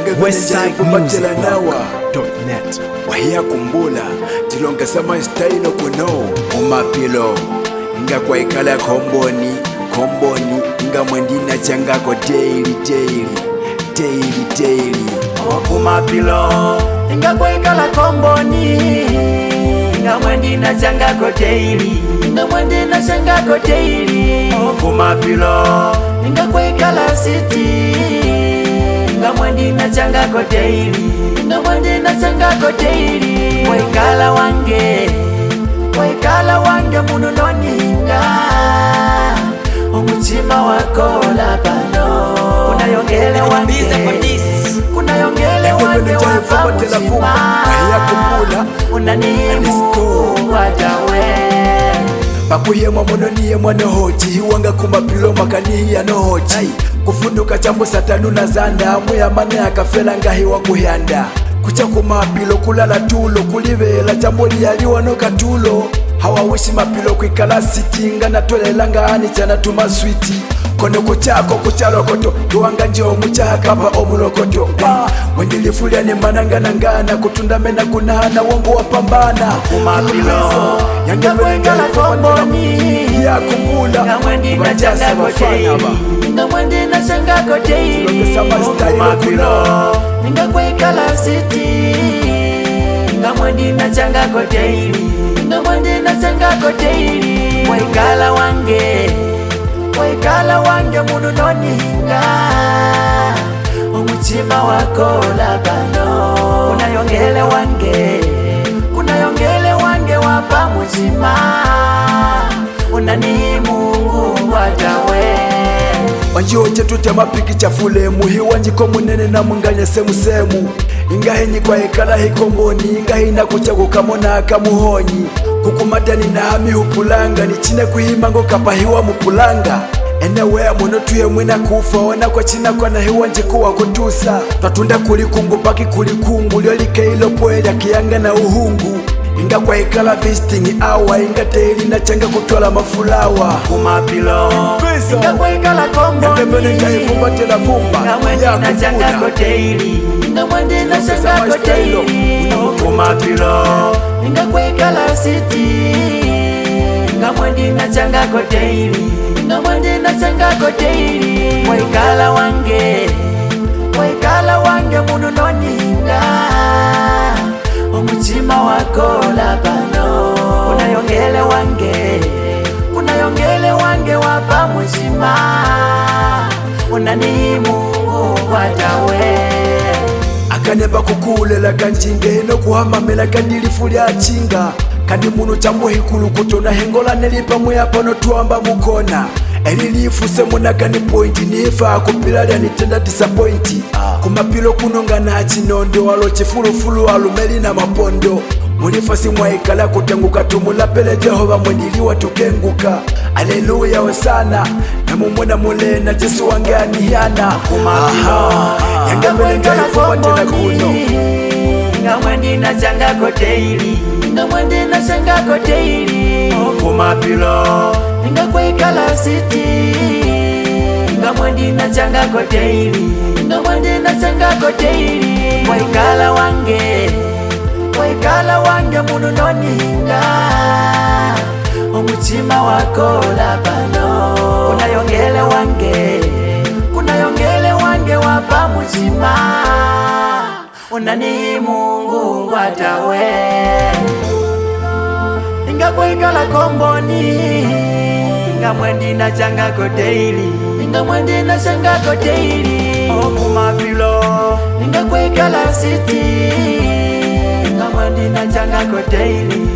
westsidemusic.net wahia kumbula tilongesama style kuno umapilo nga kwa ikala komboni nga mwendina changako daily umapilo nga kwa ikala komboni nga mwendina changako daily umapilo nga kwa ikala city nga mwendina changako daily waikala wange mununoninga umutima wakola pano kunayongele wange wava mutima unanimu watawe pakuyemwa munoniye mwanohoji hiwanga kumapilo makanihiya nohoji kufunduka chambo satanu na zanda muyamane akafela ngahiwa kuhyanda kucha kumapilo kulala tulo kulivela chambo liyaliwa no katulo hawawishi mapilo kwikala sitinga natolelanga ani chana tuma switi kono kuchako kuchalokoto tuwanga njo muchakapa omulokoto wendilifulia ni mananganangana kutunda mena kunana wongo wapambana kumapilo yange kwikala komboni ya kumula nga mwendina changako daily kumapilo nga kwikala city nga mwendina changako daily waikala wange mununoninga umutima wakola pano kunayongele wange wapa mutima unani Mungu watawe wanjoche tutema piki chafule muhiwa njiko munene na munganya semu ingahenyi kwa ikala hikomboni ingahina kuchaguka mona akamuhonyi kukumadani na hami hupulanga nichine kuhimango kapahiwa mupulanga enewea muno tuye mwina kufa wana kwa china kwa na hiwa njikuwa kutusa tatunda kulikungu paki kulikungu liolike ilo poelya kiyanga na uhungu inga kwa ikala visiting awa inga teili na changa kutola mafulawa kumapilo inga kwa ikala komboni nga mwendina changako daily kumapilo inga kwa ikala city nga mwendina changako daily waikala wange mununoninga umutima wakola pano kunayongele wange wapa mutima unani Mungu watawe akaneba kukulela kanjinge no kuhamamela kandilifu lya chinga kandi muno chambo hikulu kutona hengola nelipa muya pano tuamba mukona elilifuse munagani point nifa kupila lya nitenda disappoint kumapilo kunonga na chinondo walo chifulufulu alumeli na mapondo mulifasi mwaikala kutenguka tumulapele Jehova mwendiliwa tukenguka aleluya wesana na mumwena mulena Jesu wangani yana kumapilo yanga mwenenga ifubatela kuno nga mwendina changako daily kumapilo nga kwikala city nga mwendina changako daily waikala wange mununoninga umutima wakola pano kunayongele wange wapa mutima unani Mungu watawe inga kwikala komboni nga mwendina changako daily kumapilo inga kwikala city nga mwendina changako daily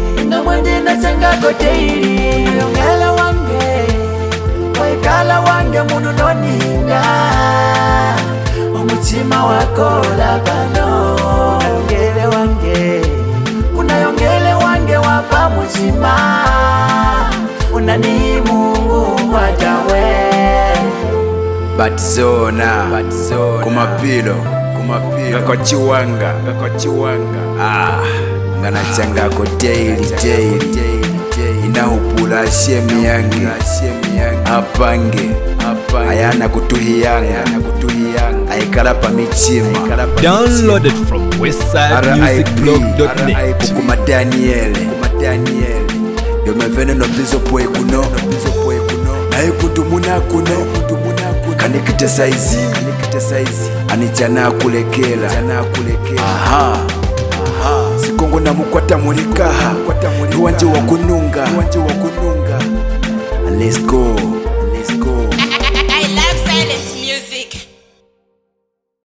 waikala wange mununoninga umutima wakola pano kunayongele wange wapa mutima unani Mungu watawe batizona kumapilo ngakwachiwanga nganachangako daily inahupula shemi yange apange ayana kutuhiyanga aikala pa michima. Downloaded from westsidemusicblog.net. Kukuma Daniel Yomevene no bizo poe kuno na ikutu muna kuno kanikite saizi anichana kulekela. Aha sikongo na mukwata mulikaha niwanje wakununga. Let's go